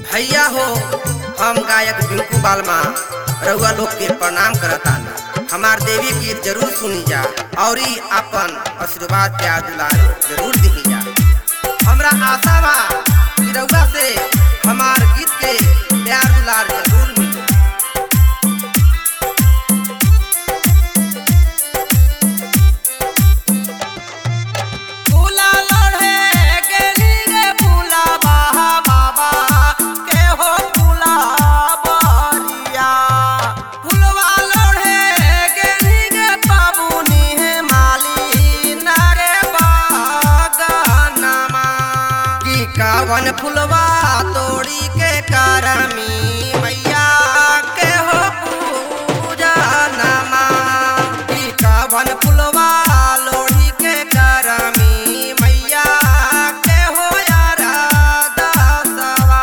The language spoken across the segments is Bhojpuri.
भैया हो, हम गायक बिंकू बालमा रउआ लोग के प्रणाम करताना। हमार देवी गीत जरूर सुनी जा और अपन आशीर्वाद प्यार दुलार जरूर दी जा। हमरा आशा बा कि रउआ से हमार गीत के प्यार दुलार जरूर मिले। कावन फुलवा तोड़ी के करमी मैया के हो पूजा नमा। कावन फुलवा लोड़ी के करमी मैया के हो यारा दासवा।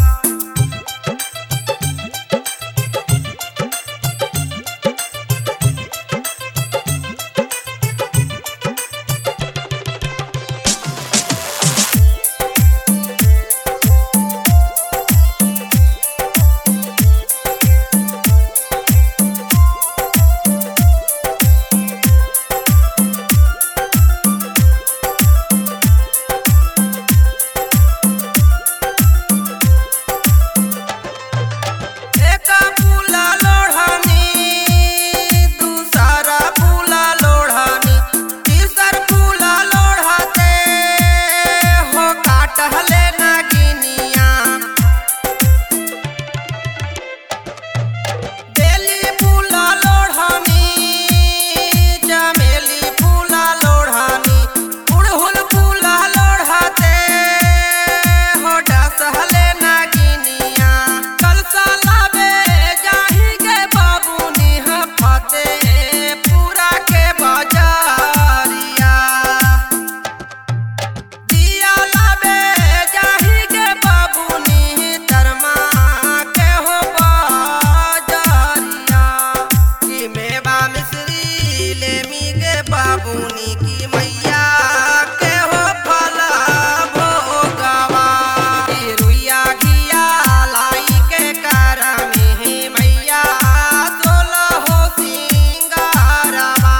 बाबूनी की मैया के हो फला भोगवा। रुइया घिया लाई के करमी मैया सोला हो सिंगारवा।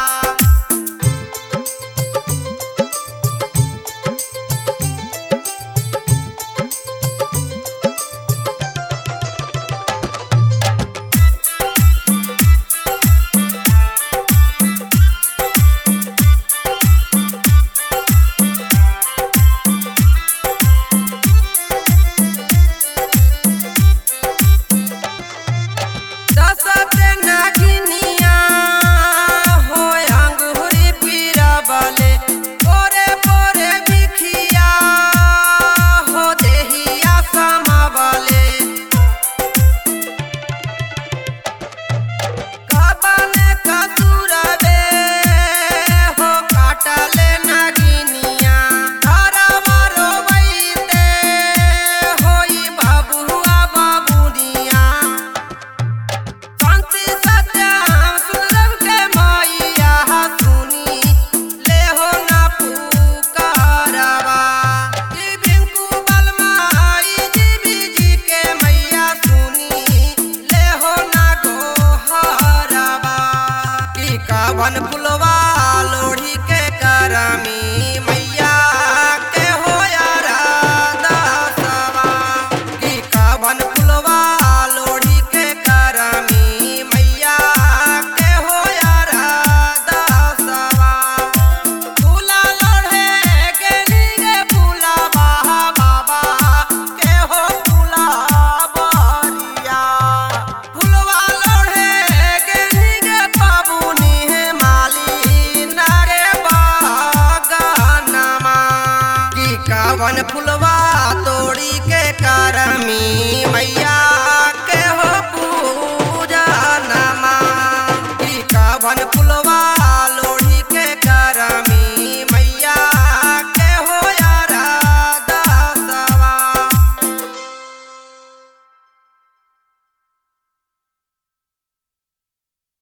कावन फुलवा लोड़ी के करमी मैया के हो यारा दासवा। कावन फुलवा लोड़ी के करमी मैया के हो यारा दासवा। फूला लोढ़े गेली रे फूला बाहा बाबा के हो फूला बरिया। फुलवा लोढ़े गेली रे बाबूनी कावन फुलवा